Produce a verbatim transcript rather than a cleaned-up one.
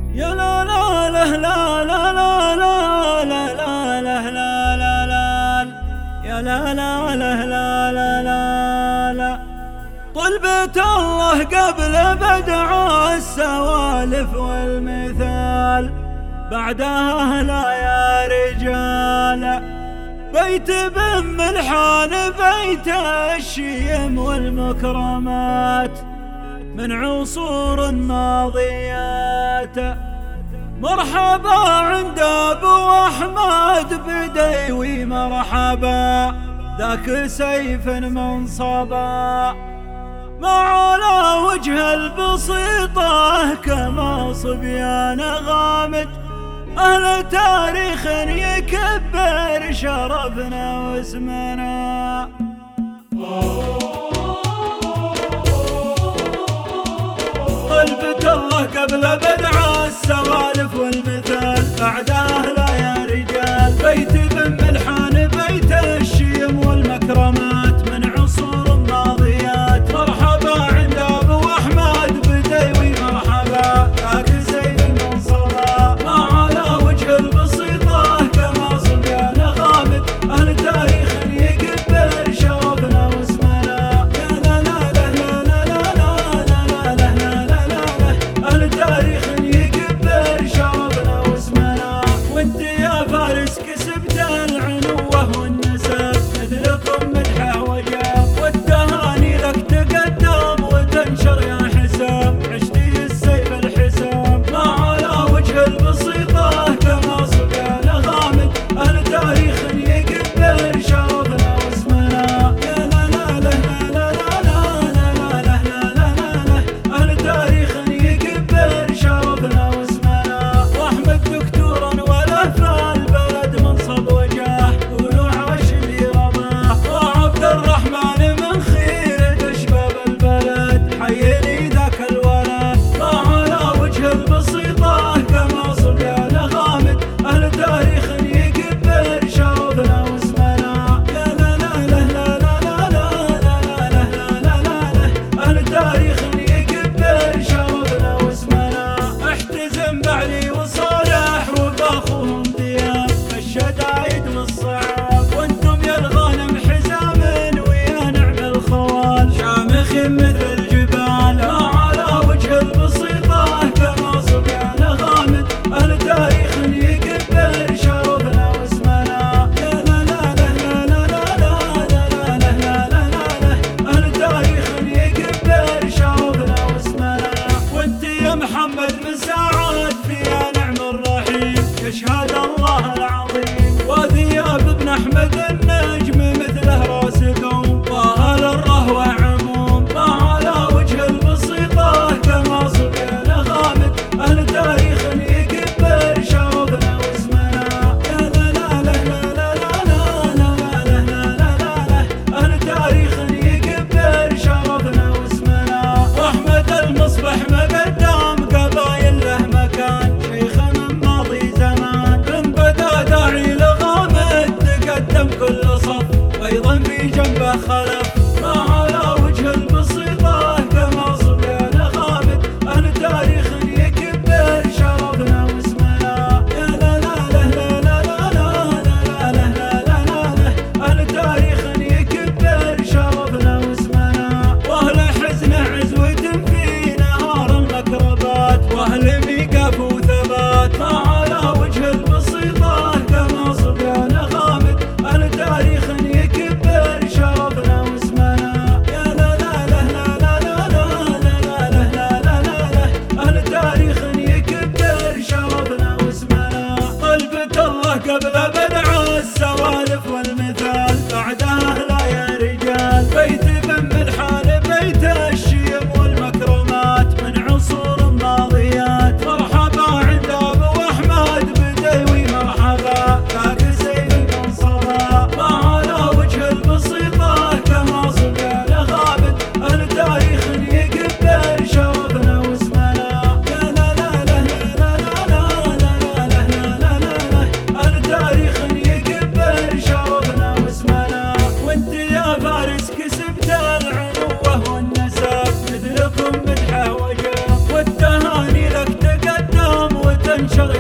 يا لا لا لا لا لا لا لا لا لا لا لا لا لا يا لا لا لا لا لا لا لا طلبت الله قبل بدع السوالف والمثال، بعدها لا يا رجال بيت بن ملحان بيت الشيم والمكرمات من عصور ماضيات. مرحبا عند ابو احمد بديوي مرحبا، ذاك سيف منصبا ما على وجه البسيطة كما صبيان غامد، أهل تاريخ يكبر شرفنا واسمنا. طلبت الله قبل بدع السوالف والمثال، بعدها لا يا رجال بيت بن ملحان بيت الشيم والمكرمات من عصور ماضيات. مرحبا عند ابو احمد بديوي مرحبا، ذاك سيف منصبا ما على وجه البسيطه كما صبيان غامد، اهل تاريخ يكبر شرفنا واسمنا. يا لا لا لا لا لا لا لا لا لا لا لا لا اهل تاريخ شر